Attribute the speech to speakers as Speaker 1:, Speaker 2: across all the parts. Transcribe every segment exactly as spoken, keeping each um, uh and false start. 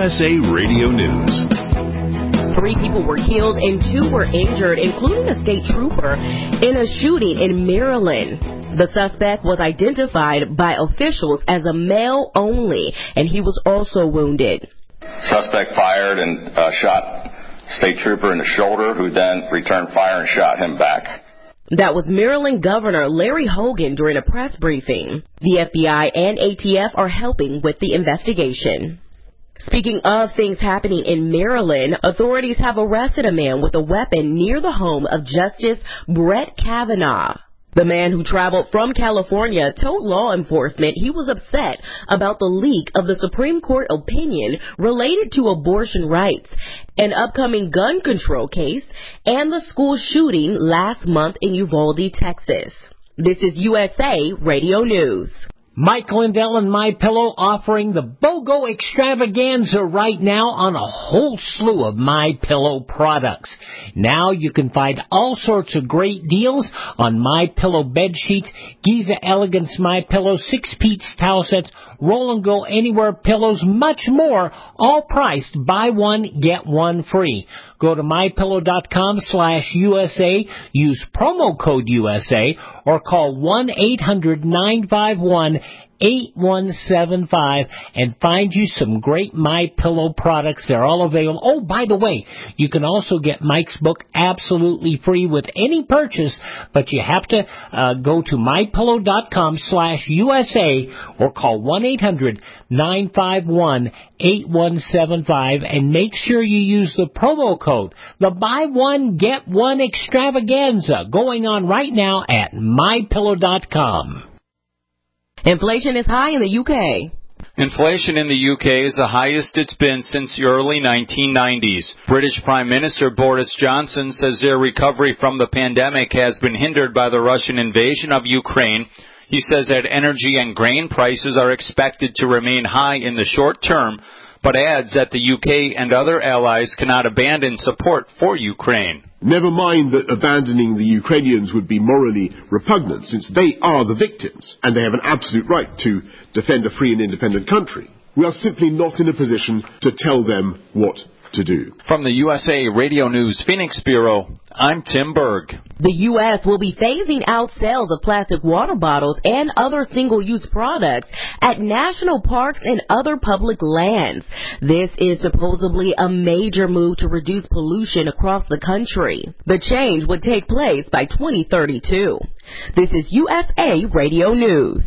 Speaker 1: S A Radio News.
Speaker 2: Three people were killed and two were injured, including a state trooper, in a shooting in Maryland. The suspect was identified by officials as a male only, and he was also wounded.
Speaker 3: Suspect fired and uh, shot state trooper in the shoulder, who then returned fire and shot him back.
Speaker 2: That was Maryland Governor Larry Hogan during a press briefing. The F B I and A T F are helping with the investigation. Speaking of things happening in Maryland, authorities have arrested a man with a weapon near the home of Justice Brett Kavanaugh. The man who traveled from California told law enforcement he was upset about the leak of the Supreme Court opinion related to abortion rights, an upcoming gun control case, and the school shooting last month in Uvalde, Texas. This is U S A Radio News.
Speaker 4: Mike Lindell and MyPillow offering the BOGO extravaganza right now on a whole slew of MyPillow products. Now you can find all sorts of great deals on MyPillow bed sheets, Giza Elegance MyPillow, six-piece towel sets, Roll and Go Anywhere pillows, much more, all priced buy one, get one free. Go to MyPillow.com slash USA, use promo code U S A, or call one eight hundred nine five one eight one seven five and find you some great MyPillow products. They're all available. Oh, by the way, you can also get Mike's book absolutely free with any purchase, but you have to uh, go to MyPillow.com slash USA or call one eight hundred nine five one eight one seven five and make sure you use the promo code, the buy one, get one extravaganza, going on right now at My Pillow dot com.
Speaker 2: Inflation is high in the U K.
Speaker 5: Inflation in the U K is the highest it's been since the early nineteen nineties. British Prime Minister Boris Johnson says their recovery from the pandemic has been hindered by the Russian invasion of Ukraine. He says that energy and grain prices are expected to remain high in the short term, but adds that the U K and other allies cannot abandon support for Ukraine.
Speaker 6: Never mind that abandoning the Ukrainians would be morally repugnant, since they are the victims, and they have an absolute right to defend a free and independent country. We are simply not in a position to tell them what to do.
Speaker 5: From the U S A Radio News Phoenix Bureau, I'm Tim Berg.
Speaker 2: The U S will be phasing out sales of plastic water bottles and other single-use products at national parks and other public lands. This is supposedly a major move to reduce pollution across the country. The change would take place by twenty thirty-two. This is U S A Radio News.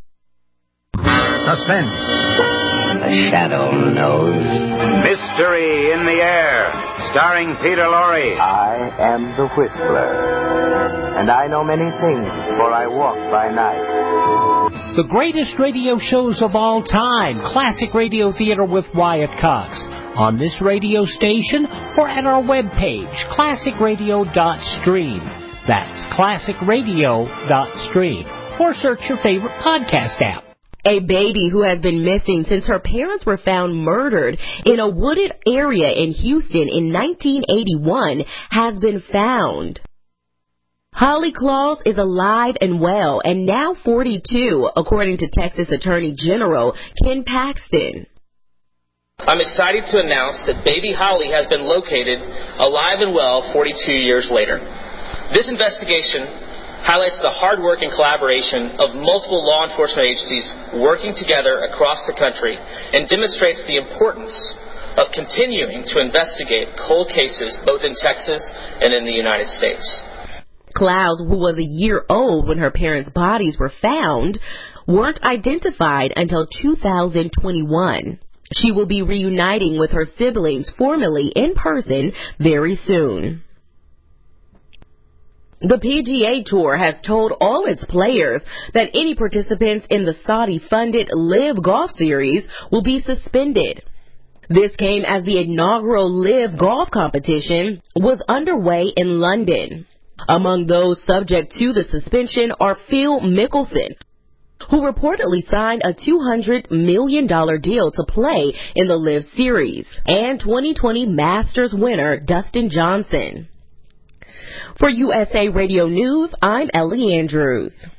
Speaker 7: Suspense. The Shadow knows. Mystery in the Air, starring Peter Lorre.
Speaker 8: I am the Whistler, and I know many things, for I walk by night.
Speaker 4: The greatest radio shows of all time, Classic Radio Theater with Wyatt Cox, on this radio station or at our webpage, classic radio dot stream. That's classic radio dot stream. Or search your favorite podcast app.
Speaker 2: A baby who has been missing since her parents were found murdered in a wooded area in Houston in nineteen eighty-one has been found. Holly Claus is alive and well and now forty-two, according to Texas Attorney General Ken Paxton.
Speaker 9: I'm excited to announce that baby Holly has been located alive and well forty-two years later. This investigation highlights the hard work and collaboration of multiple law enforcement agencies working together across the country and demonstrates the importance of continuing to investigate cold cases both in Texas and in the United States.
Speaker 2: Claus, who was a year old when her parents' bodies were found, weren't identified until two thousand twenty-one. She will be reuniting with her siblings formally in person very soon. The P G A Tour has told all its players that any participants in the Saudi-funded LIV Golf Series will be suspended. This came as the inaugural LIV Golf competition was underway in London. Among those subject to the suspension are Phil Mickelson, who reportedly signed a two hundred million dollars deal to play in the LIV Series, and twenty twenty Masters winner Dustin Johnson. For U S A Radio News, I'm Ellie Andrews.